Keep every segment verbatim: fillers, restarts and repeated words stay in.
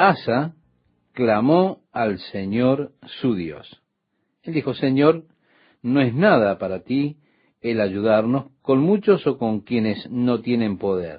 Asa clamó al Señor su Dios. Él dijo, Señor, no es nada para ti el ayudarnos con muchos o con quienes no tienen poder.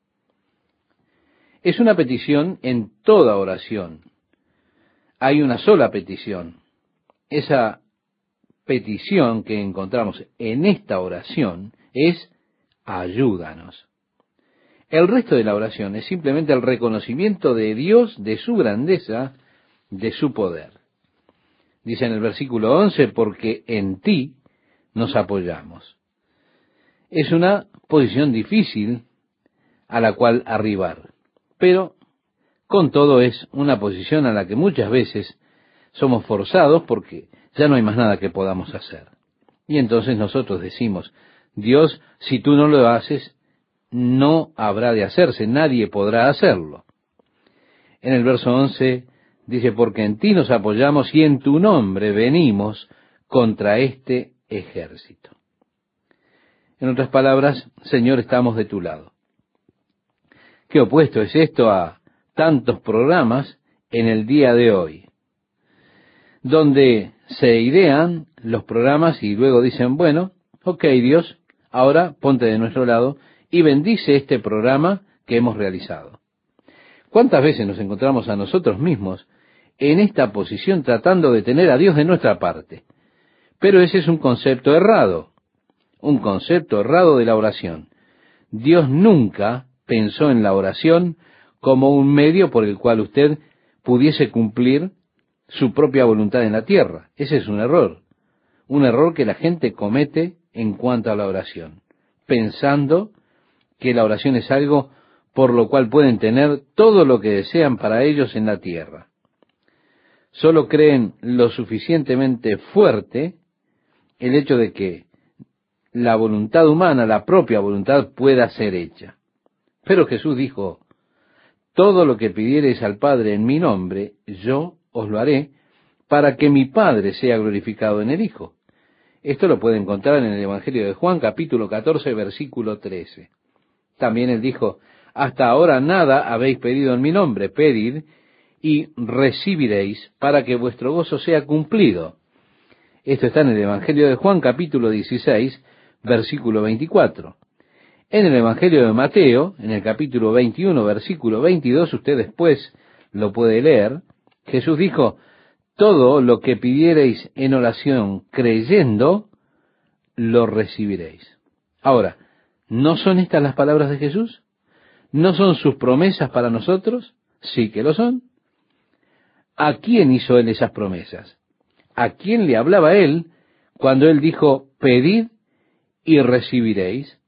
Es una petición en toda oración. Hay una sola petición. Esa petición que encontramos en esta oración es ayúdanos. El resto de la oración es simplemente el reconocimiento de Dios, de su grandeza, de su poder. Dice en el versículo once, porque en ti nos apoyamos. Es una posición difícil a la cual arribar, pero con todo es una posición a la que muchas veces somos forzados porque ya no hay más nada que podamos hacer. Y entonces nosotros decimos, Dios, si tú no lo haces, no habrá de hacerse, nadie podrá hacerlo. En el verso once dice, porque en ti nos apoyamos y en tu nombre venimos contra este ejército. En otras palabras, Señor, estamos de tu lado. ¿Qué opuesto es esto a tantos programas en el día de hoy, donde se idean los programas y luego dicen, bueno, ok Dios, ahora ponte de nuestro lado y bendice este programa que hemos realizado? ¿Cuántas veces nos encontramos a nosotros mismos en esta posición tratando de tener a Dios de nuestra parte? Pero ese es un concepto errado, un concepto errado de la oración. Dios nunca pensó en la oración como un medio por el cual usted pudiese cumplir su propia voluntad en la tierra. Ese es un error, un error que la gente comete en cuanto a la oración, pensando que la oración es algo por lo cual pueden tener todo lo que desean para ellos en la tierra. Solo creen lo suficientemente fuerte el hecho de que la voluntad humana, la propia voluntad, pueda ser hecha. Pero Jesús dijo, todo lo que pidiereis al Padre en mi nombre, yo os lo haré, para que mi Padre sea glorificado en el Hijo. Esto lo puede encontrar en el Evangelio de Juan, capítulo catorce, versículo trece. También él dijo, hasta ahora nada habéis pedido en mi nombre, pedid y recibiréis para que vuestro gozo sea cumplido. Esto está en el Evangelio de Juan, capítulo dieciséis, versículo veinticuatro. En el Evangelio de Mateo, en el capítulo veintiuno, versículo veintidós, usted después lo puede leer, Jesús dijo, todo lo que pidiereis en oración creyendo, lo recibiréis. Ahora, ¿no son estas las palabras de Jesús? ¿No son sus promesas para nosotros? Sí que lo son. ¿A quién hizo él esas promesas? ¿A quién le hablaba él cuando él dijo, pedid y recibiréis?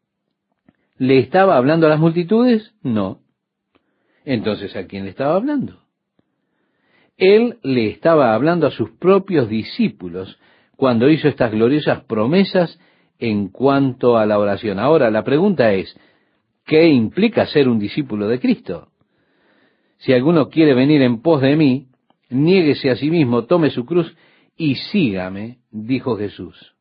¿Le estaba hablando a las multitudes? No. Entonces, ¿a quién le estaba hablando? Él le estaba hablando a sus propios discípulos cuando hizo estas gloriosas promesas en cuanto a la oración. Ahora, la pregunta es, ¿qué implica ser un discípulo de Cristo? Si alguno quiere venir en pos de mí, niéguese a sí mismo, tome su cruz y sígame, dijo Jesús.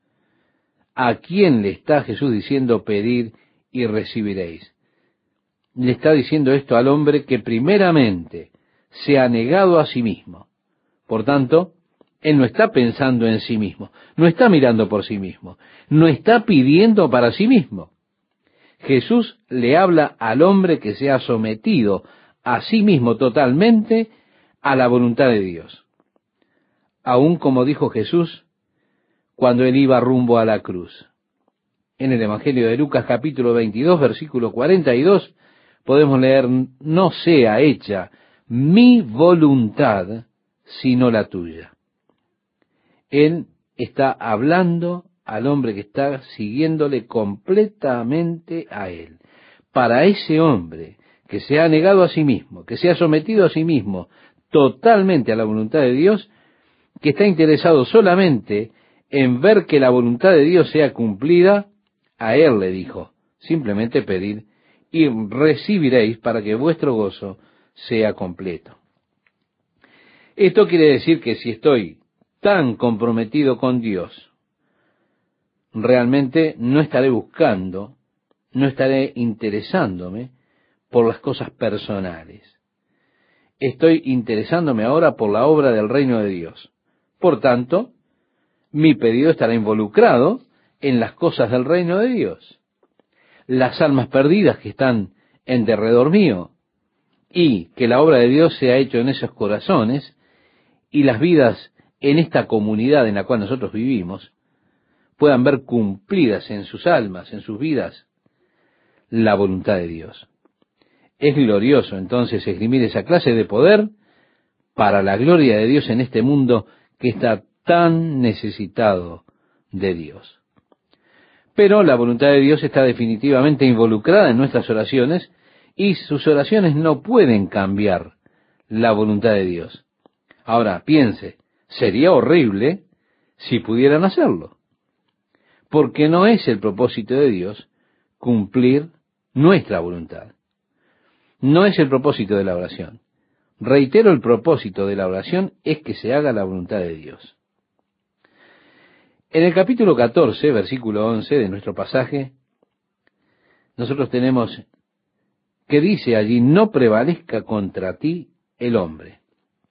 ¿A quién le está Jesús diciendo pedid y recibiréis? Le está diciendo esto al hombre que primeramente se ha negado a sí mismo. Por tanto, él no está pensando en sí mismo, no está mirando por sí mismo, no está pidiendo para sí mismo. Jesús le habla al hombre que se ha sometido a sí mismo totalmente a la voluntad de Dios. Aún como dijo Jesús cuando él iba rumbo a la cruz. En el Evangelio de Lucas capítulo veintidós, versículo cuarenta y dos, podemos leer, no sea hecha mi voluntad, sino la tuya. Él está hablando al hombre que está siguiéndole completamente a él. Para ese hombre que se ha negado a sí mismo, que se ha sometido a sí mismo totalmente a la voluntad de Dios, que está interesado solamente en ver que la voluntad de Dios sea cumplida, a él le dijo, simplemente pedid y recibiréis para que vuestro gozo sea completo. Esto quiere decir que si estoy tan comprometido con Dios, realmente no estaré buscando, no estaré interesándome por las cosas personales. estoy interesándome ahora por la obra del reino de Dios. Por tanto, mi pedido estará involucrado en las cosas del reino de Dios. Las almas perdidas que están en derredor mío, y que la obra de Dios sea hecho en esos corazones, y las vidas en esta comunidad en la cual nosotros vivimos, puedan ver cumplidas en sus almas, en sus vidas, la voluntad de Dios. Es glorioso entonces esgrimir esa clase de poder para la gloria de Dios en este mundo que está tan necesitado de Dios. Pero la voluntad de Dios está definitivamente involucrada en nuestras oraciones y sus oraciones no pueden cambiar la voluntad de Dios. Ahora, piense, sería horrible si pudieran hacerlo, porque no es el propósito de Dios cumplir nuestra voluntad. No es el propósito de la oración. Reitero, el propósito de la oración es que se haga la voluntad de Dios. En el capítulo catorce, versículo once de nuestro pasaje, nosotros tenemos que dice allí: no prevalezca contra ti el hombre.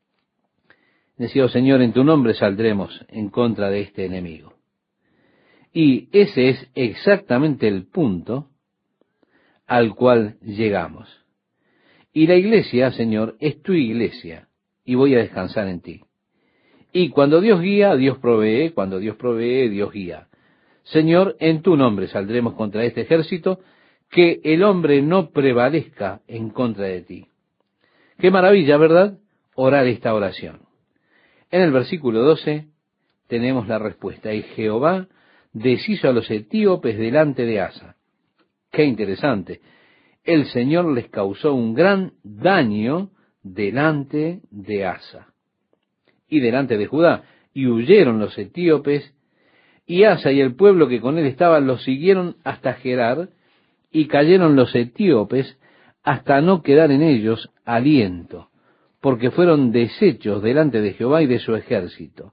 Decía: oh Señor, en tu nombre saldremos en contra de este enemigo. Y ese es exactamente el punto al cual llegamos. Y la iglesia, Señor, es tu iglesia, y voy a descansar en ti. Y cuando Dios guía, Dios provee; cuando Dios provee, Dios guía. Señor, en tu nombre saldremos contra este ejército, que el hombre no prevalezca en contra de ti. Qué maravilla, ¿verdad?, orar esta oración. En el versículo doce tenemos la respuesta: y Jehová deshizo a los etíopes delante de Asa. Qué interesante. El Señor les causó un gran daño delante de Asa y delante de Judá, y huyeron los etíopes, y Asa y el pueblo que con él estaba los siguieron hasta Gerar, y cayeron los etíopes hasta no quedar en ellos aliento, porque fueron deshechos delante de Jehová y de su ejército.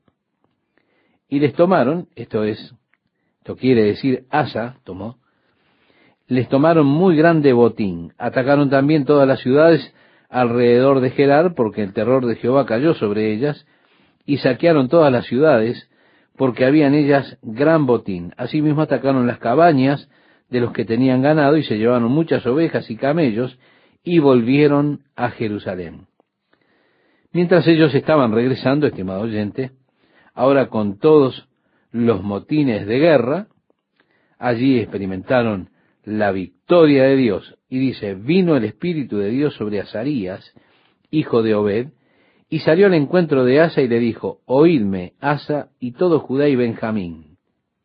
Y les tomaron, esto es, esto quiere decir Asa tomó, les tomaron muy grande botín. Atacaron también todas las ciudades alrededor de Gerar, porque el terror de Jehová cayó sobre ellas, y saquearon todas las ciudades, porque había en ellas gran botín. Asimismo atacaron las cabañas de los que tenían ganado, y se llevaron muchas ovejas y camellos, y volvieron a Jerusalén. Mientras ellos estaban regresando, estimado oyente, ahora con todos los motines de guerra, allí experimentaron la victoria de Dios. Y dice: vino el Espíritu de Dios sobre Azarías, hijo de Obed, y salió al encuentro de Asa y le dijo: oídme, Asa y todo Judá y Benjamín.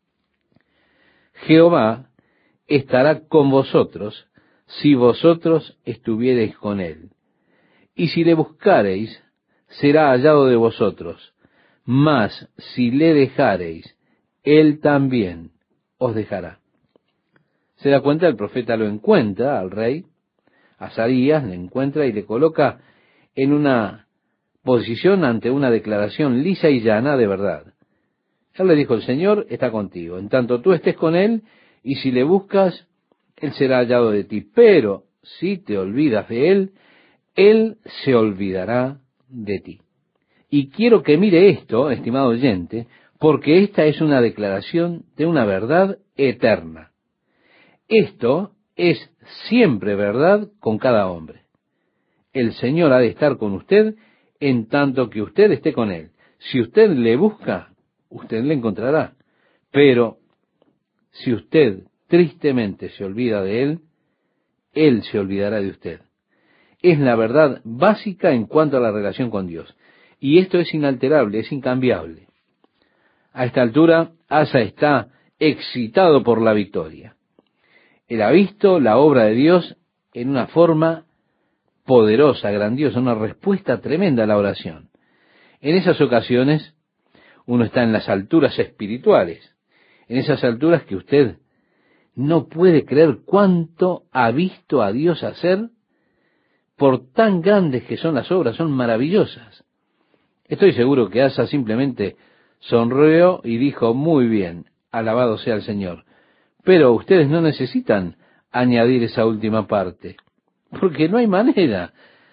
Jehová estará con vosotros si vosotros estuviereis con él. Y si le buscareis, será hallado de vosotros. Mas si le dejareis, él también os dejará. Se da cuenta, el profeta lo encuentra al rey, Azarías le encuentra y le coloca en una posición ante una declaración lisa y llana de verdad. Él le dijo: el Señor está contigo, en tanto tú estés con él, y si le buscas, él será hallado de ti. Pero si te olvidas de él, él se olvidará de ti. Y quiero que mire esto, estimado oyente, porque esta es una declaración de una verdad eterna. Esto es siempre verdad con cada hombre. El Señor ha de estar con usted en tanto que usted esté con él. Si usted le busca, usted le encontrará. Pero si usted tristemente se olvida de él, él se olvidará de usted. Es la verdad básica en cuanto a la relación con Dios. Y esto es inalterable, es incambiable. A esta altura, Asa está excitado por la victoria. Él ha visto la obra de Dios en una forma poderosa, grandiosa, una respuesta tremenda a la oración. En esas ocasiones, uno está en las alturas espirituales, en esas alturas que usted no puede creer cuánto ha visto a Dios hacer, por tan grandes que son las obras, son maravillosas. Estoy seguro que Asa simplemente sonrió y dijo: muy bien, alabado sea el Señor. Pero ustedes no necesitan añadir esa última parte, porque no hay manera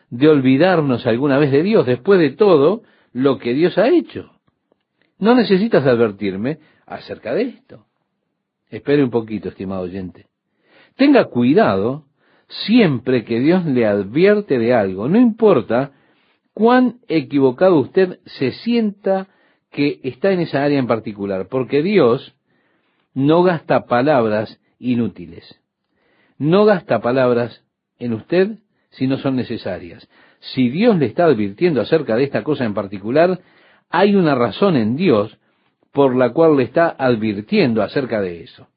de olvidarnos alguna vez de Dios, después de todo lo que Dios ha hecho. No necesitas advertirme acerca de esto. Espere un poquito, estimado oyente. Tenga cuidado siempre que Dios le advierte de algo, no importa cuán equivocado usted se sienta que está en esa área en particular, porque Dios no gasta palabras inútiles. No gasta palabras en usted si no son necesarias. Si Dios le está advirtiendo acerca de esta cosa en particular, hay una razón en Dios por la cual le está advirtiendo acerca de eso.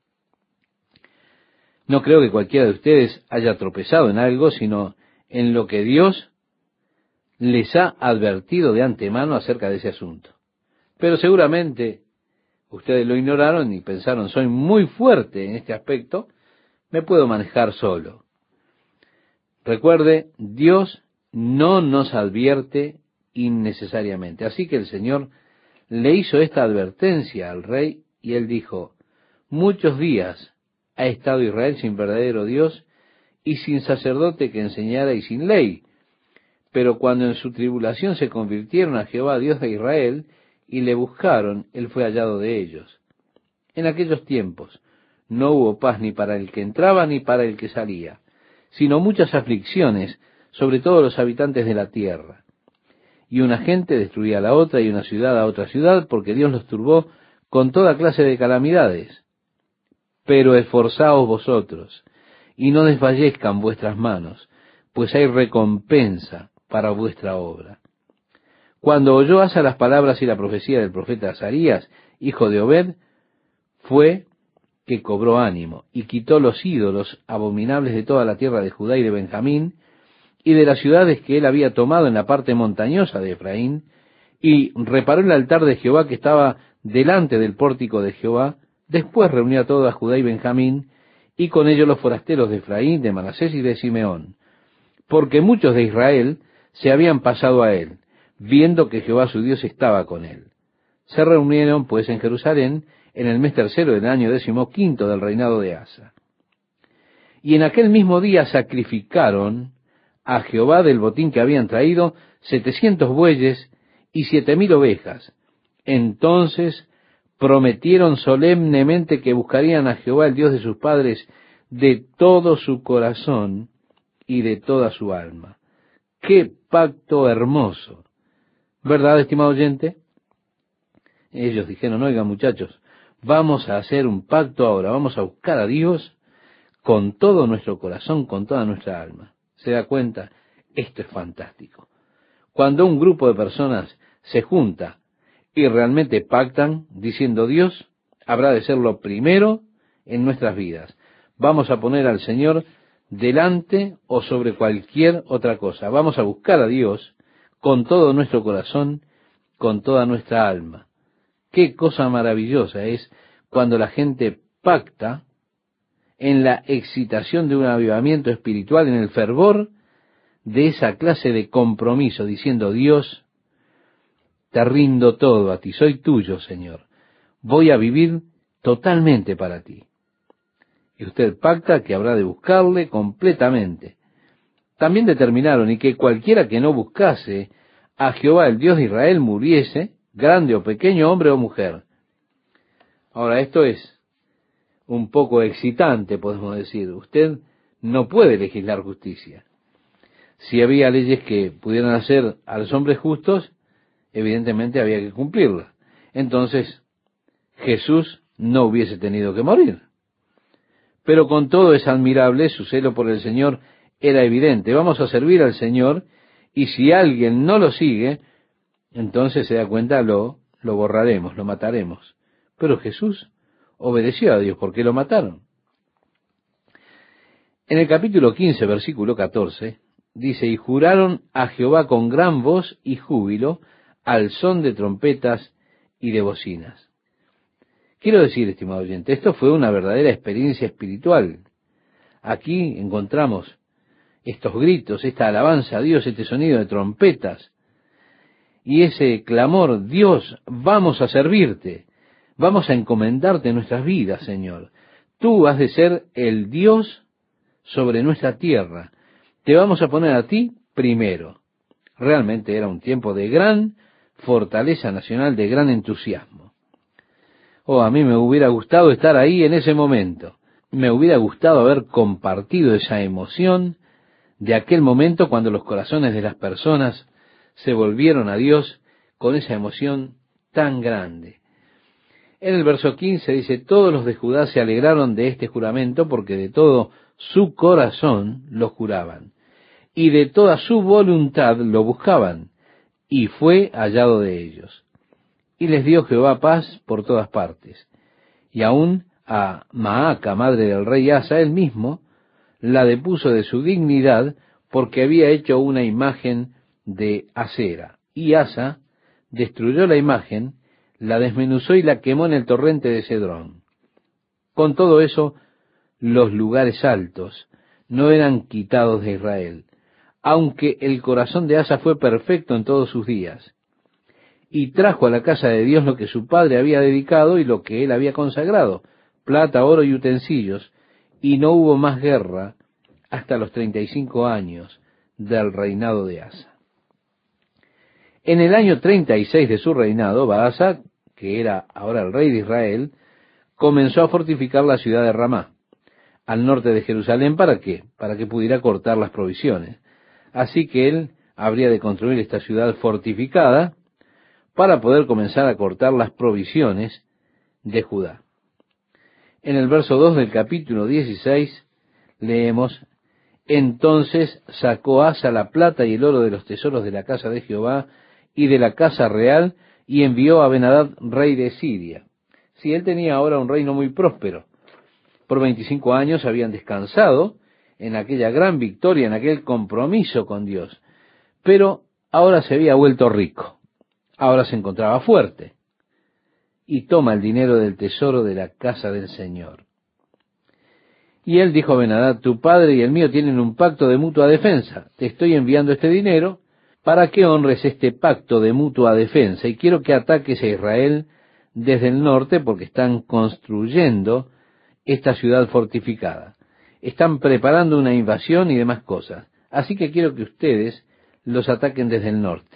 No creo que cualquiera de ustedes haya tropezado en algo, sino en lo que Dios les ha advertido de antemano acerca de ese asunto. Pero seguramente ustedes lo ignoraron y pensaron, soy muy fuerte en este aspecto, me puedo manejar solo. Recuerde, Dios no nos advierte innecesariamente. Así que el Señor le hizo esta advertencia al rey y él dijo, muchos días ha estado Israel sin verdadero Dios y sin sacerdote que enseñara y sin ley. Pero cuando en su tribulación se convirtieron a Jehová, Dios de Israel, y le buscaron, él fue hallado de ellos. En aquellos tiempos no hubo paz ni para el que entraba ni para el que salía, sino muchas aflicciones sobre todos los habitantes de la tierra. Y una gente destruía a la otra y una ciudad a otra ciudad, porque Dios los turbó con toda clase de calamidades. Pero esforzaos vosotros, y no desfallezcan vuestras manos, pues hay recompensa para vuestra obra. Cuando oyó Asa las palabras y la profecía del profeta Azarías, hijo de Obed, fue que cobró ánimo, y quitó los ídolos abominables de toda la tierra de Judá y de Benjamín, y de las ciudades que él había tomado en la parte montañosa de Efraín, y reparó el altar de Jehová que estaba delante del pórtico de Jehová. Después reunió a toda Judá y Benjamín, y con ellos los forasteros de Efraín, de Manasés y de Simeón, porque muchos de Israel se habían pasado a él, viendo que Jehová su Dios estaba con él. Se reunieron pues en Jerusalén en el mes tercero del año décimo quinto del reinado de Asa. Y en aquel mismo día sacrificaron a Jehová del botín que habían traído setecientos bueyes y siete mil ovejas. Entonces prometieron solemnemente que buscarían a Jehová, el Dios de sus padres, de todo su corazón y de toda su alma. ¡Qué pacto hermoso! ¿Verdad, estimado oyente? Ellos dijeron, oigan muchachos, vamos a hacer un pacto ahora, vamos a buscar a Dios con todo nuestro corazón, con toda nuestra alma. ¿Se da cuenta? Esto es fantástico. Cuando un grupo de personas se junta y realmente pactan, diciendo Dios habrá de ser lo primero en nuestras vidas. Vamos a poner al Señor delante o sobre cualquier otra cosa. Vamos a buscar a Dios con todo nuestro corazón, con toda nuestra alma. Qué cosa maravillosa es cuando la gente pacta en la excitación de un avivamiento espiritual, en el fervor de esa clase de compromiso, diciendo Dios, te rindo todo a ti, soy tuyo, Señor. Voy a vivir totalmente para ti. Y usted pacta que habrá de buscarle completamente. También determinaron y que cualquiera que no buscase a Jehová, el Dios de Israel, muriese, grande o pequeño, hombre o mujer. Ahora, esto es un poco excitante, podemos decir. Usted no puede legislar justicia. Si había leyes que pudieran hacer a los hombres justos, evidentemente había que cumplirlas. Entonces, Jesús no hubiese tenido que morir. Pero con todo es admirable, su celo por el Señor era evidente. Vamos a servir al Señor, y si alguien no lo sigue, entonces se da cuenta, lo, lo borraremos, lo mataremos. Pero Jesús obedeció a Dios, ¿por qué lo mataron? En el capítulo quince, versículo catorce, dice, y juraron a Jehová con gran voz y júbilo, al son de trompetas y de bocinas. Quiero decir, estimado oyente, esto fue una verdadera experiencia espiritual. Aquí encontramos estos gritos, esta alabanza a Dios, este sonido de trompetas y ese clamor, Dios, vamos a servirte, vamos a encomendarte nuestras vidas, Señor. Tú has de ser el Dios sobre nuestra tierra. Te vamos a poner a ti primero. Realmente era un tiempo de gran fortaleza nacional, de gran entusiasmo. Oh, a mí me hubiera gustado estar ahí en ese momento. Me hubiera gustado haber compartido esa emoción de aquel momento cuando los corazones de las personas se volvieron a Dios con esa emoción tan grande. En el verso quince dice, todos los de Judá se alegraron de este juramento porque de todo su corazón lo juraban y de toda su voluntad lo buscaban, y fue hallado de ellos. Y les dio Jehová paz por todas partes. Y aún a Maaca, madre del rey Asa, él mismo la depuso de su dignidad porque había hecho una imagen de Acera. Y Asa destruyó la imagen, la desmenuzó y la quemó en el torrente de Cedrón. Con todo eso, los lugares altos no eran quitados de Israel, aunque el corazón de Asa fue perfecto en todos sus días, y trajo a la casa de Dios lo que su padre había dedicado y lo que él había consagrado, plata, oro y utensilios, y no hubo más guerra hasta los treinta y cinco años del reinado de Asa. En el año treinta y seis de su reinado, Baasa, que era ahora el rey de Israel, comenzó a fortificar la ciudad de Ramá, al norte de Jerusalén. ¿Para qué? Para que pudiera cortar las provisiones. Así que él habría de construir esta ciudad fortificada para poder comenzar a cortar las provisiones de Judá. En el verso dos del capítulo dieciséis leemos, entonces sacó Asa la plata y el oro de los tesoros de la casa de Jehová y de la casa real, y envió a Ben-Hadad, rey de Siria. Si él tenía ahora un reino muy próspero, por veinticinco años habían descansado en aquella gran victoria, en aquel compromiso con Dios, pero ahora se había vuelto rico, ahora se encontraba fuerte, y toma el dinero del tesoro de la casa del Señor. Y él dijo a Ben-Hadad, tu padre y el mío tienen un pacto de mutua defensa, te estoy enviando este dinero para que honres este pacto de mutua defensa, y quiero que ataques a Israel desde el norte, porque están construyendo esta ciudad fortificada. Están preparando una invasión y demás cosas. Así que quiero que ustedes los ataquen desde el norte.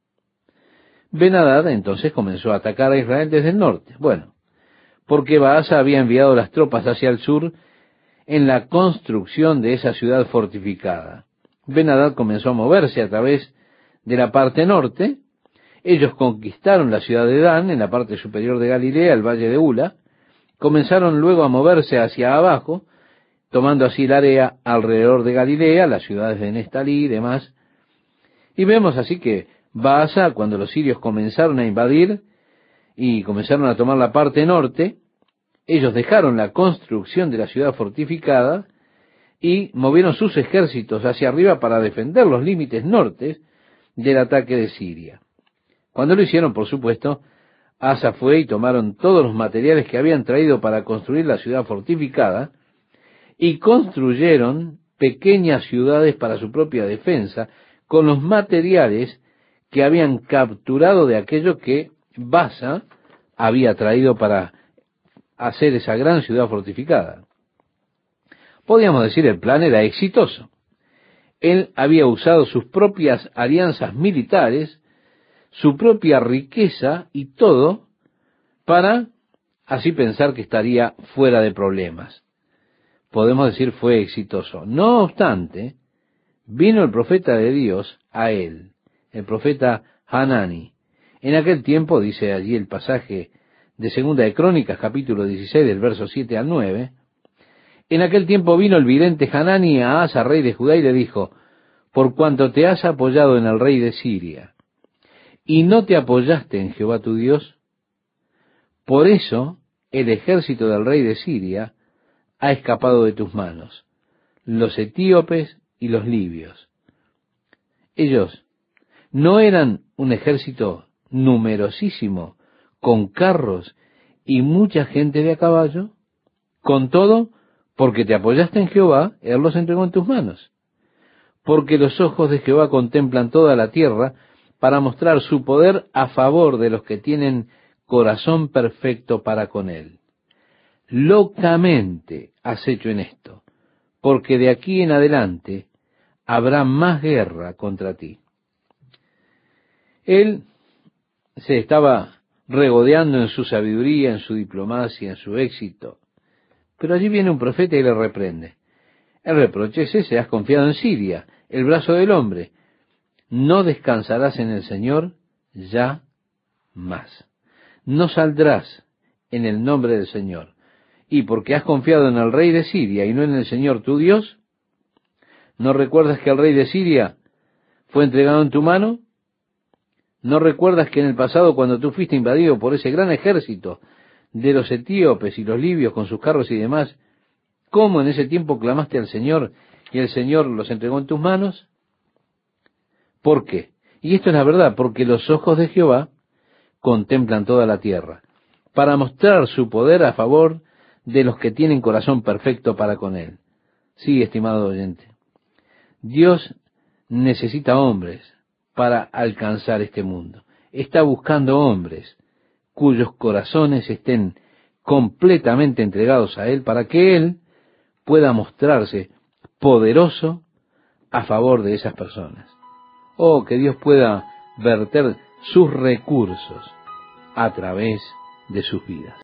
Ben-Hadad entonces comenzó a atacar a Israel desde el norte. Bueno, porque Baasa había enviado las tropas hacia el sur en la construcción de esa ciudad fortificada. Ben-Hadad comenzó a moverse a través de la parte norte. Ellos conquistaron la ciudad de Dan, en la parte superior de Galilea, el valle de Ula. Comenzaron luego a moverse hacia abajo, tomando así el área alrededor de Galilea, las ciudades de Nestalí y demás. Y vemos así que Baasa, cuando los sirios comenzaron a invadir y comenzaron a tomar la parte norte, ellos dejaron la construcción de la ciudad fortificada y movieron sus ejércitos hacia arriba para defender los límites nortes del ataque de Siria. Cuando lo hicieron, por supuesto, Asa fue y tomaron todos los materiales que habían traído para construir la ciudad fortificada y construyeron pequeñas ciudades para su propia defensa con los materiales que habían capturado de aquello que Baasa había traído para hacer esa gran ciudad fortificada. Podríamos decir, el plan era exitoso. Él había usado sus propias alianzas militares, su propia riqueza y todo para así pensar que estaría fuera de problemas. Podemos decir, fue exitoso. No obstante, vino el profeta de Dios a él, el profeta Hanani. En aquel tiempo, dice allí el pasaje de Segunda de Crónicas, capítulo dieciséis, del verso siete al nueve, en aquel tiempo vino el vidente Hanani a Asa, rey de Judá, y le dijo, por cuanto te has apoyado en el rey de Siria, y no te apoyaste en Jehová tu Dios, por eso el ejército del rey de Siria ha escapado de tus manos, los etíopes y los libios. Ellos no eran un ejército numerosísimo, con carros y mucha gente de a caballo. Con todo, porque te apoyaste en Jehová, él los entregó en tus manos. Porque los ojos de Jehová contemplan toda la tierra para mostrar su poder a favor de los que tienen corazón perfecto para con él. Locamente has hecho en esto, porque de aquí en adelante habrá más guerra contra ti. Él se estaba regodeando en su sabiduría, en su diplomacia, en su éxito. Pero allí viene un profeta y le reprende. El reproche es ese: has confiado en Siria, el brazo del hombre. No descansarás en el Señor ya más. No saldrás en el nombre del Señor. Y porque has confiado en el rey de Siria y no en el Señor tu Dios, ¿no recuerdas que el rey de Siria fue entregado en tu mano? ¿No recuerdas que en el pasado, cuando tú fuiste invadido por ese gran ejército de los etíopes y los libios con sus carros y demás, cómo en ese tiempo clamaste al Señor y el Señor los entregó en tus manos? ¿Por qué? Y esto es la verdad, porque los ojos de Jehová contemplan toda la tierra, para mostrar su poder a favor de los que tienen corazón perfecto para con Él. Sí, estimado oyente, Dios necesita hombres para alcanzar este mundo. Está buscando hombres cuyos corazones estén completamente entregados a Él, para que Él pueda mostrarse poderoso a favor de esas personas. Oh, que Dios pueda verter sus recursos a través de sus vidas.